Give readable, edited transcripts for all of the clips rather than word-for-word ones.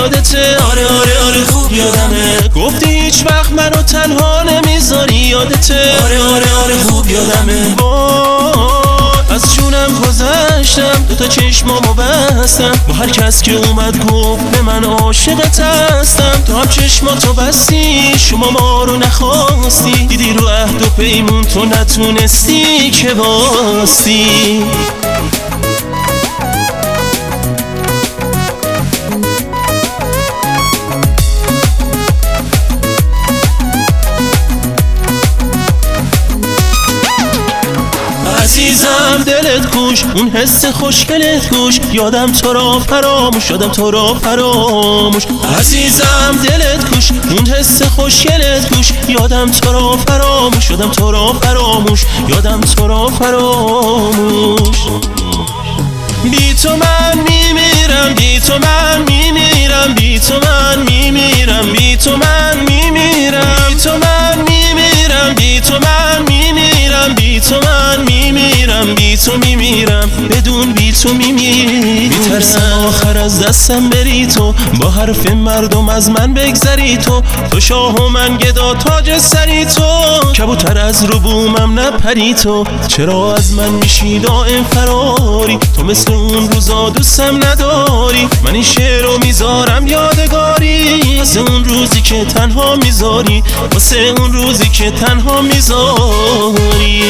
یادته؟ آره آره آره خوب یادمه. گفتی هیچ وقت منو تنها نمیذاری یادته؟ آره آره آره خوب یادمه. از جونم گذشتم دوتا چشمامو بستم با هر کس که اومد گفت به من عاشقت هستم. تو هم چشماتو بستی شما ما رو نخواستی، دیدی رو عهد و پیمون تو نتونستی که باستی. عزیزم دلت گوش اون حس خوشگلت گوش، یادم تو را فراموش یادم تو را فراموش. عزیزم دلت گوش اون حس خوشگلت گوش، یادم تو را فراموش یادم تو را فراموش یادم تو را فراموش. بی تو من میمیرم بی تو من میمیرم بی تو من میمیرم بی تو من میمیرم بی تو من میمیرم بی تو من میمیرم بی تو من میمیرم بی تو میمیرم بدون بی تو میمیرم. میترسم آخر از دستم بری تو، با حرف مردم از من بگذری تو. تو شاه و من گدا تاج سری تو، کبوتر از رو بومم نپری تو. چرا از من میشی دائم فراری؟ تو مثل اون روزا دوستم نداری. من این شعر رو میذارم یادگاری واسه اون روزی که تنها میذاری، واسه اون روزی که تنها میذاری.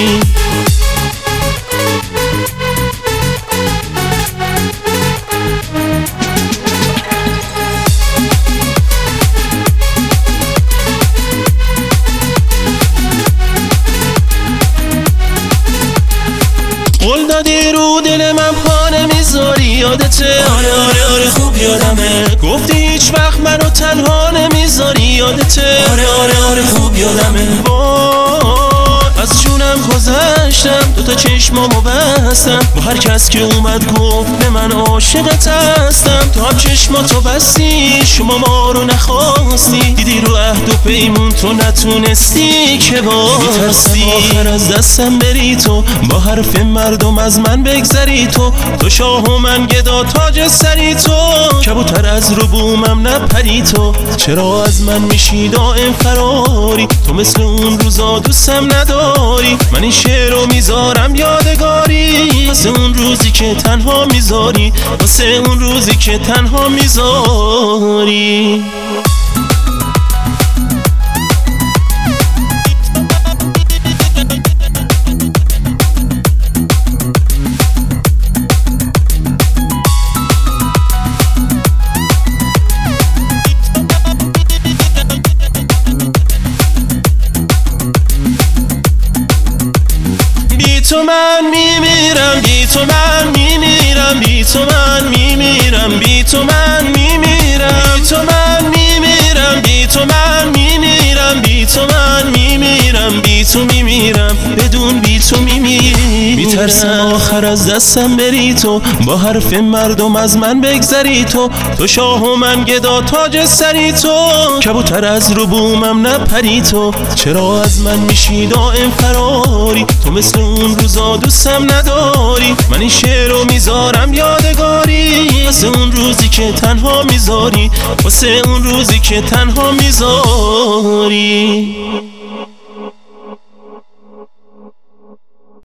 قول دادی رو دل من پا نمیذاری یادته؟ آره آره آره خوب یادمه. گفتی هیچ وقت منو تنها نمیذاری یادته؟ آره آره آره خوب یادمه. از جونم گذشتم دوتا چشمامو بستم با هر کس که اومد گفت به من عاشقت هستم. تو هم چشماتو بستی شما ما رو نخواستی، دیدی رو عهد و پیمون تو نتونستی که باستی. آخر از دستم بری تو، با حرف مردم از من بگذری تو. تو شاه و من گدا تاج سری تو، کبوتر از رو بومم نپری تو. چرا از من میشی دائم فراری؟ تو مثل اون روزا دوستم نداری. من این شعر رو میذارم یادگاری واسه اون روزی که تنها میذاری، واسه اون روزی که تنها میذاری. بی تو من میمیرم بی تو من میمیرم بی تو من میمیرم بی تو من میمیرم بی تو من میمیرم بی تو من میمیرم بی تو من میمیرم بی تو میمیرم بدون بی تو میمیرم. میترسم آخر از دستم بری تو، با حرف مردم از من بگذری تو. تو شاه و من گدا تاج سری تو، کبوتر از رو بومم نپری تو. چرا از من میشی دائم فراری؟ تو مثل اون روزا دوستم نداری. من این شعر رو میذارم یادگاری واسه اون روزی که تنها میذاری، واسه اون روزی که تنها میذاری.